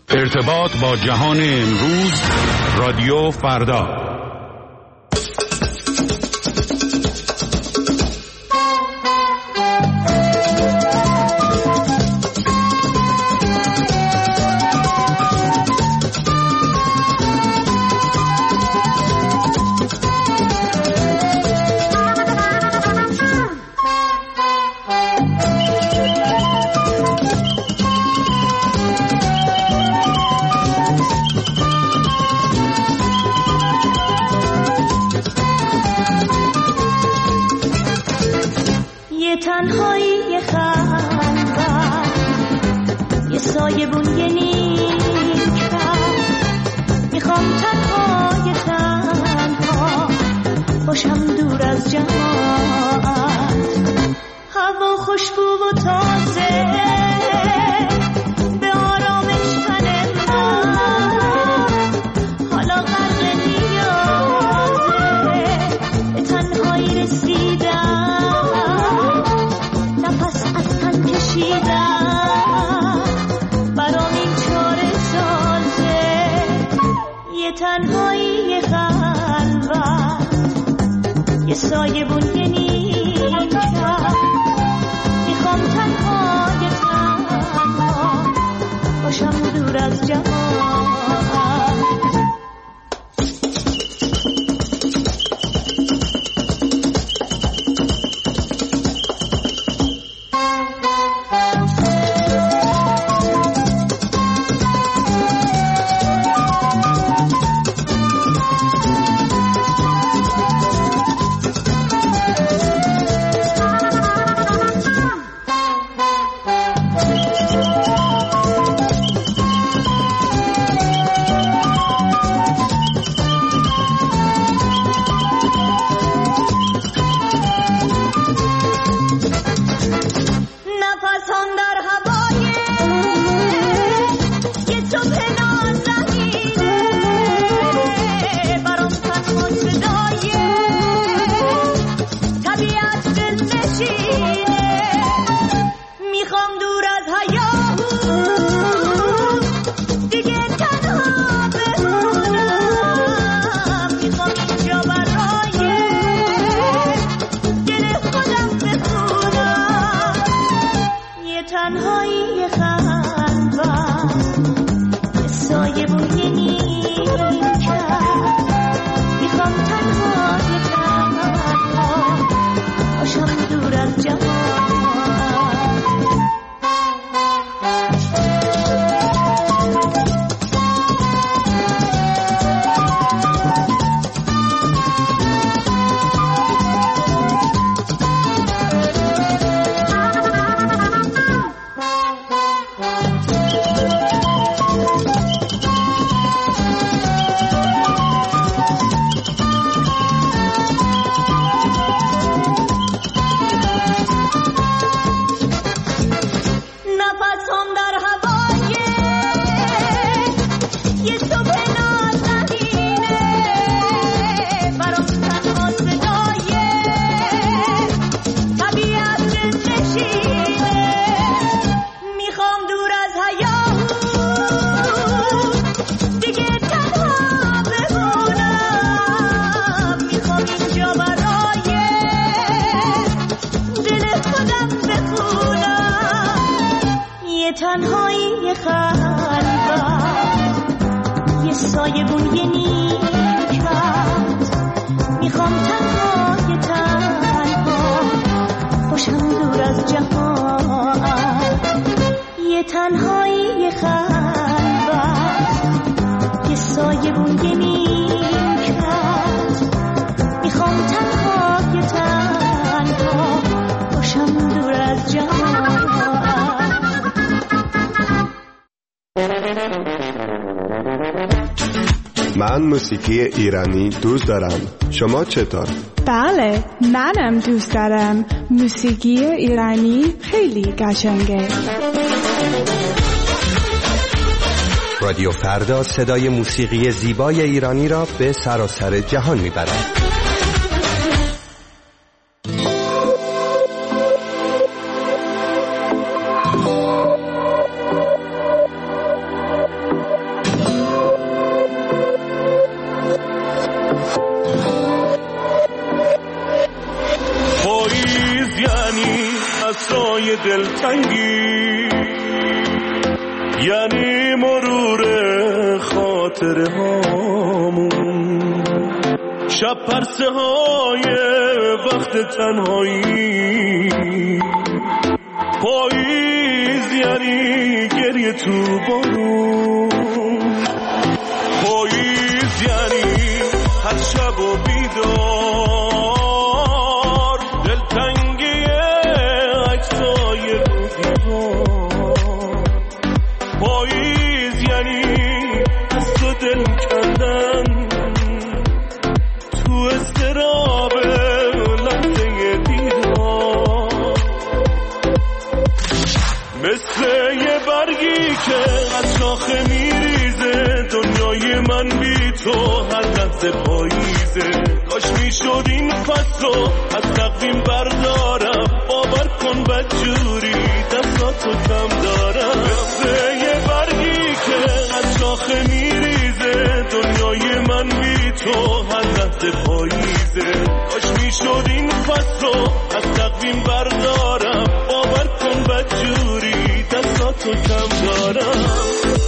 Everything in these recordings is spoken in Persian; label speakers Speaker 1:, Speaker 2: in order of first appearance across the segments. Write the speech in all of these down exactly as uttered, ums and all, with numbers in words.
Speaker 1: ارتباط با جهان امروز، رادیو فردا.
Speaker 2: تنهایی خلوت یه سایه بون یه نیمکت میخوام تنهای تنها باشم دور از جماعت هوا خوشبو و تازه به آرامش تن من حالا غرق نیازه به تنهایی رسیدم برام این چاره سازه یه تنهایی خلوت یه سایه بون یه نیمکت میخوام تنهای تنها باشم دور از جماعت تنهایی خلوت یه سایه بون یه نیمکت میخوام تنهای تنها باشم دور از جماعت یه تنهایی خلوت یه سایه بون یه نیمکت میخوام تنهای تنها باشم دور از جماعت.
Speaker 3: من موسیقی ایرانی دوست دارم. شما چطور؟
Speaker 4: بله، منم دوست دارم. موسیقی ایرانی خیلی قشنگه.
Speaker 5: رادیو فردا صدای موسیقی زیبای ایرانی را به سراسر جهان میبرد.
Speaker 6: دلتنگی یعنی مرور خاطره هامون، شب پرسه های وقت تنهایی، پاییز یعنی گریه تو بارون، پاییز یعنی هر شب و بیدار، دلتنگی عکسای رو دیوار، پاییز یعنی از تو دل کندن تو اضطراب لحظه دیدار، مثل یه برگی که از شاخه میریزه، دنیای من بی تو هر لحظه پاییزه، کاش میشد این فصل از تقویم بردارم، باور کن بدجوری دستاتو کم دارم، مثل یه برگی که از شاخه میریزه، دنیای من بی تو هر لحظه پاییزه، کاش میشد این فصل از تقویم بردارم، باور کن بدجوری دستاتو کم دارم.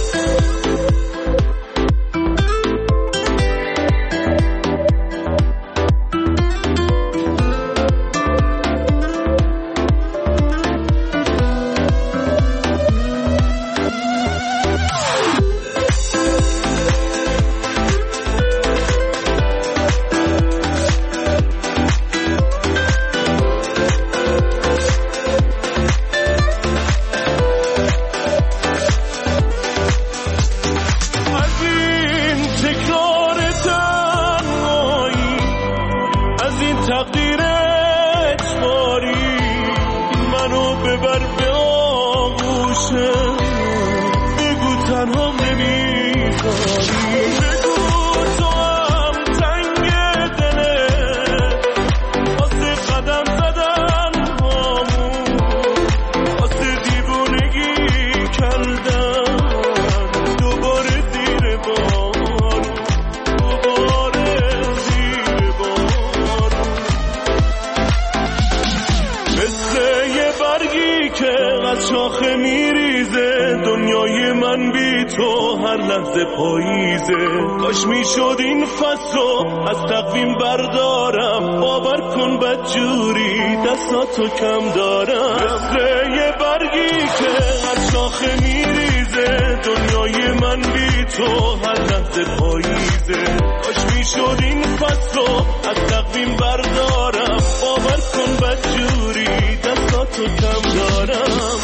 Speaker 6: کاش میشد این فصل از تقویم بردارم، باور کن بدجوری دستاتو کم دارم، مثل یه برگی که از شاخه میریزه، دنیای من بی تو هر لحظه پاییزه، کاش میشد این فصل از تقویم بردارم، باور کن بدجوری دستاتو کم دارم.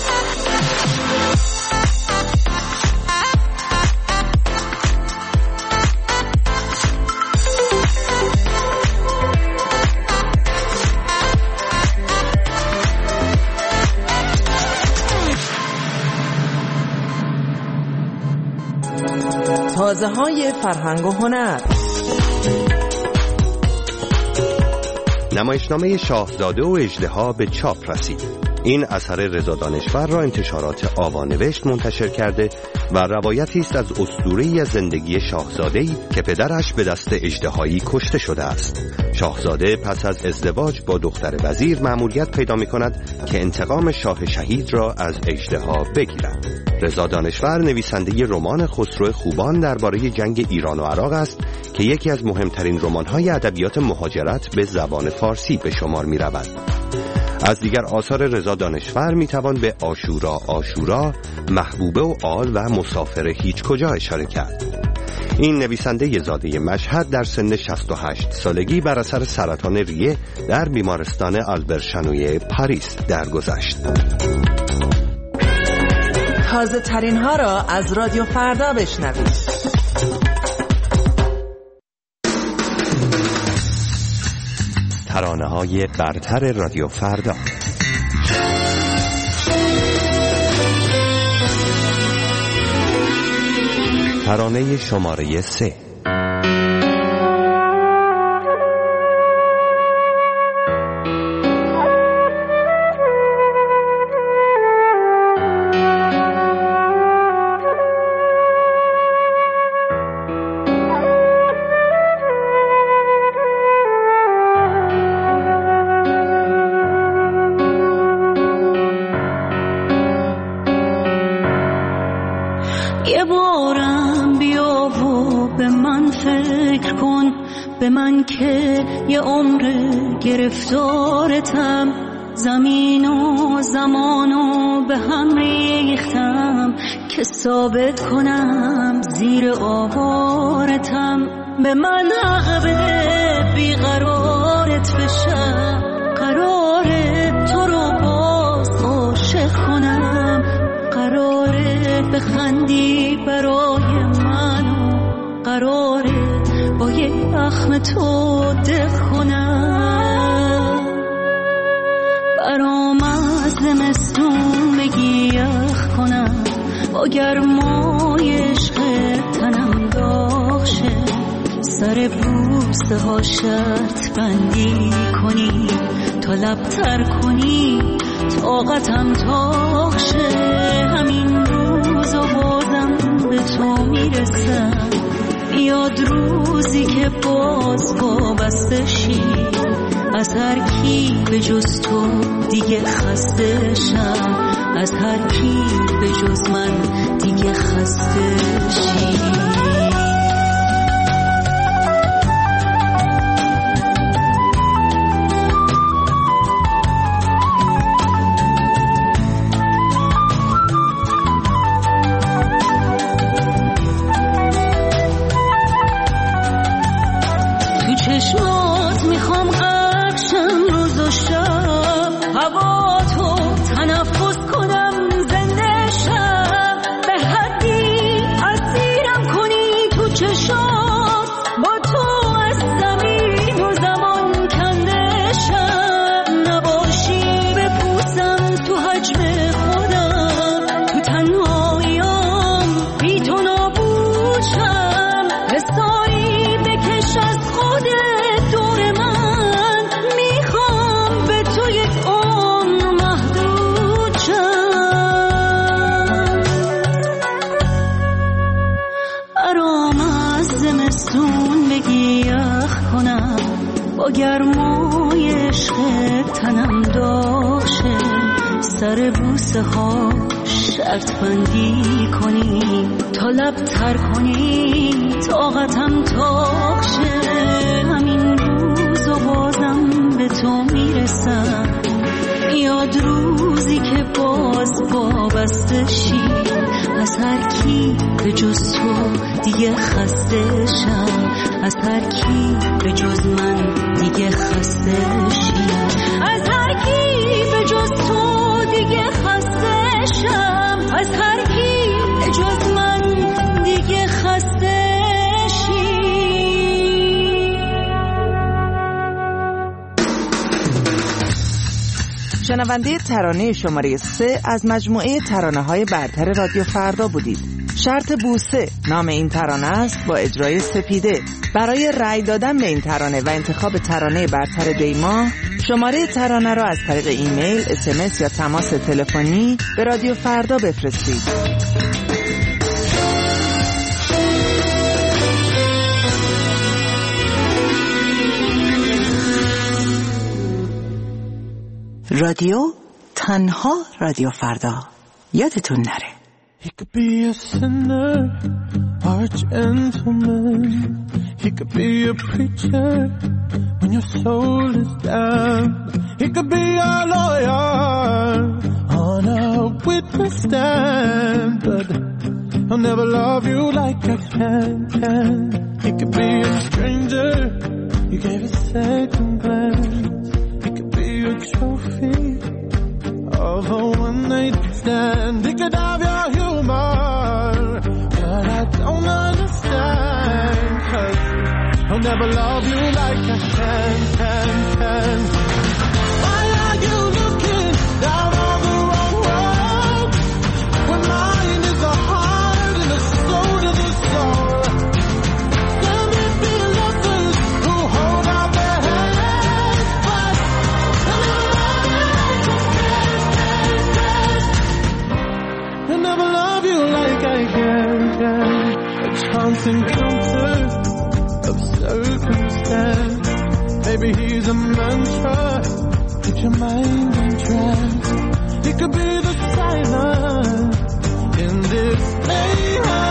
Speaker 7: تازه های فرهنگ و هنر.
Speaker 5: نمایشنامه شاهزاده و اژدها به چاپ رسید. این اثر رضا دانشور را انتشارات آوانوشت منتشر کرده و روایتی است از اسطوره‌ای از زندگی شاهزاده‌ای که پدرش به دست اژدهایی کشته شده است. شاهزاده پس از ازدواج با دختر وزیر مأموریت پیدا می‌کند که انتقام شاه شهید را از اژدها بگیرد. رضا دانشور نویسنده رمان خسرو خوبان درباره جنگ ایران و عراق است که یکی از مهمترین رمان‌های ادبیات مهاجرت به زبان فارسی به شمار می‌رود. از دیگر آثار رضا دانشور میتوان به عاشورا عاشورا، محبوبه و آل و مسافر هیچ کجا اشاره کرد. این نویسنده زاده مشهد در سن شصت و هشت سالگی بر اثر سرطان ریه در بیمارستان آلبرت شانوی پاریس درگذشت.
Speaker 7: تازه ترین ها را از رادیو فردا بشنوید.
Speaker 5: ترانه های برتر رادیو فردا. ترانه شماره سه.
Speaker 2: یه بارم بیا و به من فکر کن، به من که یه عمر گرفتارتم، زمین و زمانو به هم ریختم که ثابت کنم زیر آوارتم. به من حق بده بیقرارت بشم، قراره تو رو باز عاشق کنم، قراره بخندی برای من، قراره با یک زخم تو دق کنم. برام از زمستون بگی یخ کنم، با گرمای عشق تنم داغ شه، سر بوسه ها شرط بندی کنی، تا لبتر کنی طاقتم تاق شه. همین روز و بازم به تو میرسم، یاد روزی که باز وابسته شی، از هر کی به جز تو دیگه خسته شم، از هر کی به جز من دیگه خسته شی. گرمای عشق تنم داشه، سر بوسه ها شرط بندی کنی، تا لبتر کنی طاقتم تاق شه. همین روز و بازم به تو میرسم، یاد روزی که باز وابسته شی، از هر کی به جز تو دیگه خسته شم، از هر کی به جز من دیگه خسته شی، از هر کی به جز تو دیگه خسته شم، از هر کی به جز من دیگه خسته شی.
Speaker 7: شنونده ترانه شماره سه از مجموعه ترانه‌های برتر رادیو فردا بودید. شرط بوسه نام این ترانه است با اجرای سپیده. برای رأی دادن به این ترانه و انتخاب ترانه برتر دیما، شماره ترانه را از طریق ایمیل، اس ام اس یا تماس تلفنی به رادیو فردا بفرستید. رادیو تنها رادیو فردا، یادتون نره.
Speaker 6: He could be a sinner or a gentleman. He could be a preacher when your soul is down. He could be a lawyer on a witness stand, but I'll never love you like I can, can. He could be a stranger you gave a second glance. He could be a trophy of a one-night stand. He could have your humor, but I don't understand, 'cause I'll never love you like I can, can, can. Why are you looking down on the wrong road, when mine is a heart and a soul to the soul? There may be lovers who hold out their hands, but I'll never love you like I can, can, can. I'll never love you like I can, can. A chance encounter of circumstance. Maybe he's a mantra, put your mind in trance. He could be the silence in this mayhem.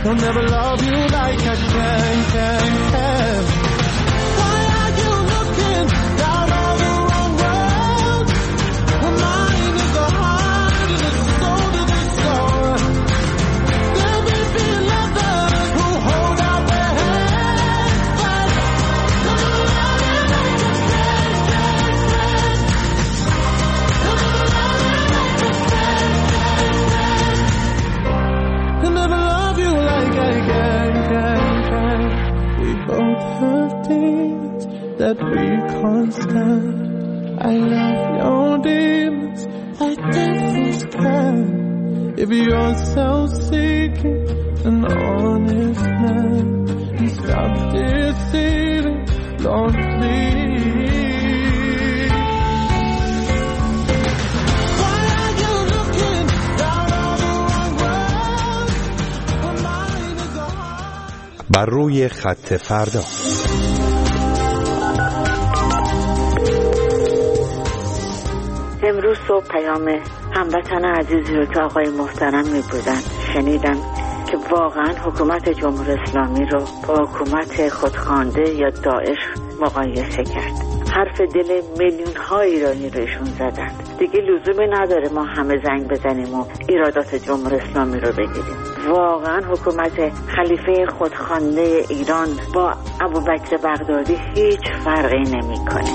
Speaker 6: I'll never love you like I can, can, can. Why are you looking down all the wrong road? My mind is a heart and it's soul to the soul. There may be lovers who hold out their hands, but I'll never love you like I can, can, can. I'll never love you like I can, can, can. I'll never love you like I can, can, can. We both have demons that we can't stand. I love your demons like devils can. If you're self-seeking, an honest man, and stop deceiving, Lord, please. Why are you looking down all the wrong road? My mind is a heart.
Speaker 5: بر روی خط فردا.
Speaker 8: امروز صبح پیام هموطن عزیزی رو که آقای محترم می بودن شنیدم که واقعا حکومت جمهوری اسلامی رو با حکومت خودخوانده یا داعش مقایسه کرد. حرف دل میلیون های ایرانی رو ایشون زدن. دیگه لزومی نداره ما همه زنگ بزنیم و ایرادات جمهوری اسلامی رو بگیریم. واقعا حکومت خلیفه خودخوانده ایران با ابوبکر بغدادی هیچ فرقی نمی‌کنه.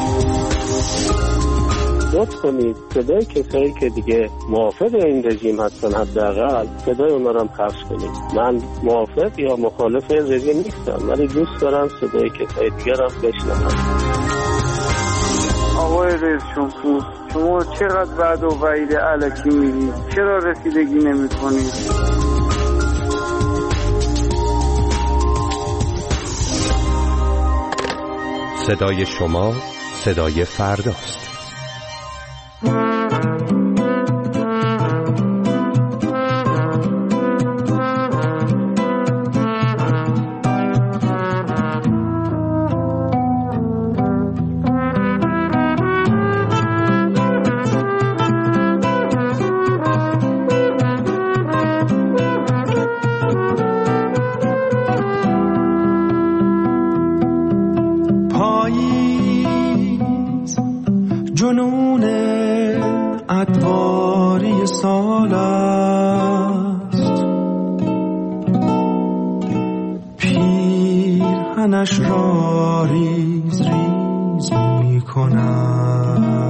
Speaker 9: لطف کنید صدای کسایی که دیگه موافق این رژیم هستن حداقل صدای اونا رو هم پخش کنید. من موافق یا مخالف این رژیم نیستم، ولی دوست دارم صدای کسای دیگه رو بشنوم.
Speaker 10: آقای رئیس جمهور، شما چقدر وعده و وعید الکی میگید؟ چرا رسیدگی نمی‌کنید؟
Speaker 5: صدای شما صدای فرداست.
Speaker 6: جنون ادواری سال است، پیرهنش را ریز ریز می کند.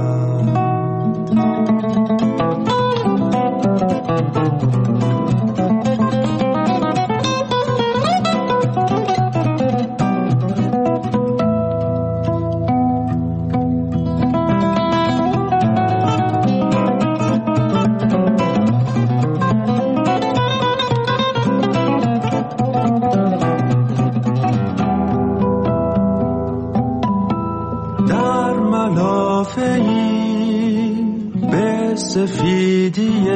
Speaker 6: سفیدی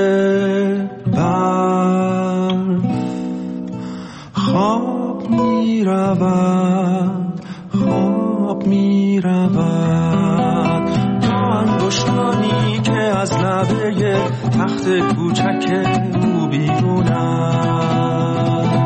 Speaker 6: برف خواب می رود، خواب می رود تا انگشتانی که از لبه تخت کوچک او بیرون است.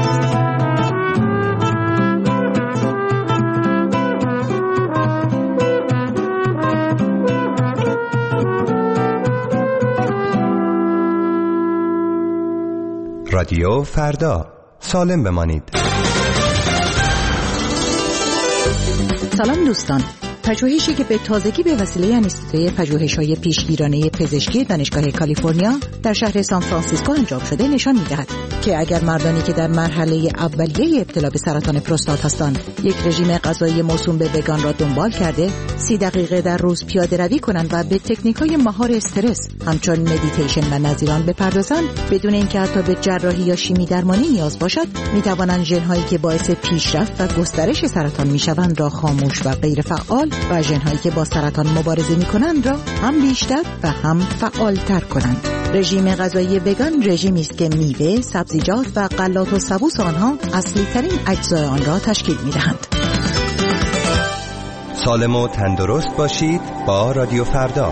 Speaker 5: رادیو فردا، سالم بمانید.
Speaker 11: سلام دوستان. پژوهشی که به تازگی به وسیله انستیتوی پژوهش‌های پیشگیرانه پزشکی دانشگاه کالیفرنیا در شهر سان فرانسیسکو انجام شده نشان می‌دهد که اگر مردانی که در مرحله اولیه ابتلا به سرطان پروستات هستند یک رژیم غذایی موسوم به وگان را دنبال کرده، سی دقیقه در روز پیاده روی کنند و به تکنیک‌های مهار استرس همچون مدیتیشن و نظیران بپردازند، بدون اینکه حتی به جراحی یا شیمی درمانی نیاز باشد، می‌توانند ژن‌هایی که باعث پیشرفت و گسترش سرطان می‌شوند را خاموش و غیر فعال و ژن‌هایی که با سرطان مبارزه می‌کنند را هم بیشتر و هم فعال‌تر کنند. رژیم غذایی وگان رژیمی است که میوه، سبزیجات و غلات و سبوس آنها اصلی ترین اجزای آن را تشکیل می‌دهند.
Speaker 5: سالم و تندرست باشید با رادیو فردا.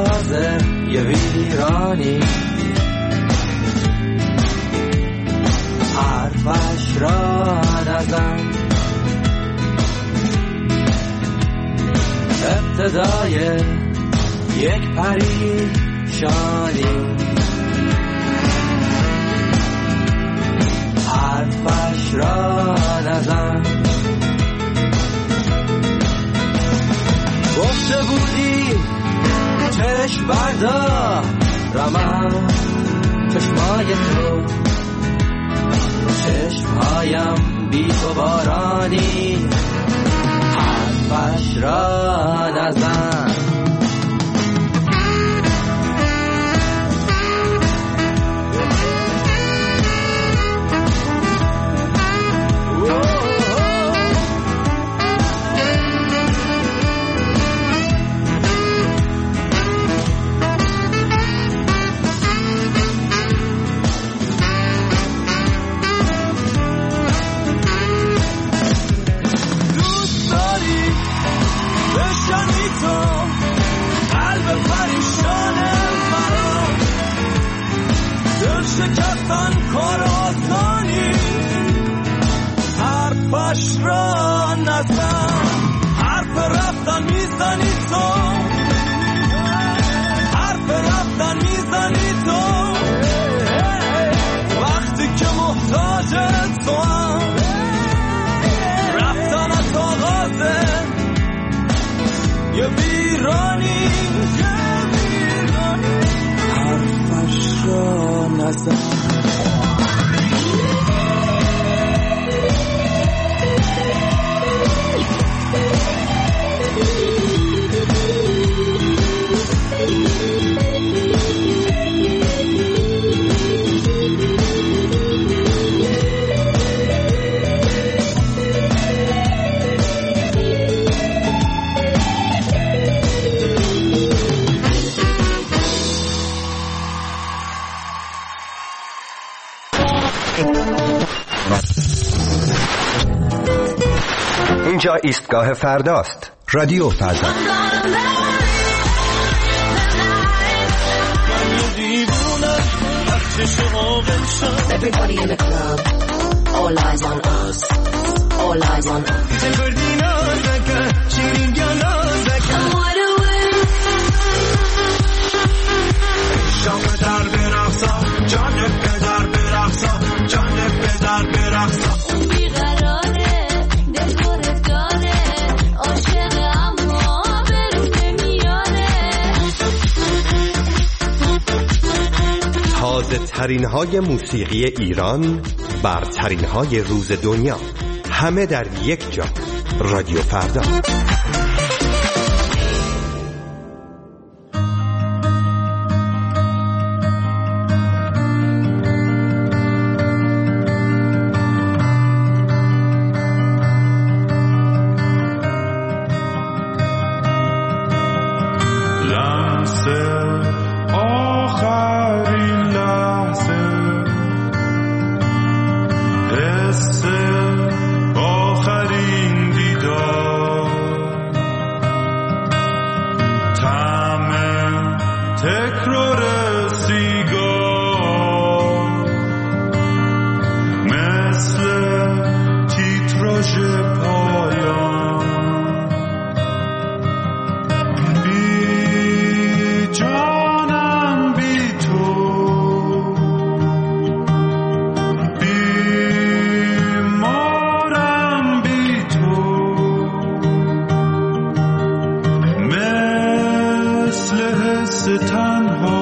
Speaker 12: تازه یه ویرانی، حرفش را نزن، ابتدای یک پریشانی، حرفش را نزن. گفته بودی چشم بردار رمم چشمای تو، چشمهایم بی تو بارانی، حرفش را نزن. شکستن کار آسانی، حرفش را نزن، حرف رفتن میزنی تو، حرف رفتن میزنی تو، وقتی که محتاج تو هم رفتن از آغازه یه ویرانی، حرفش را نزن.
Speaker 5: اینجا ایستگاه فرداست. رادیو فردا.
Speaker 13: Everybody in the club, all eyes on us, all eyes on us. شام در برقصا، جان پدر برقصا، جان پدر برقصا. اون بیقراره، دل گرفتاره، عاشق اما برون نمیاره.
Speaker 5: تازه ترین های موسیقی ایران، برترین های روز دنیا، همه در یک جا. رادیو فردا.
Speaker 6: تنها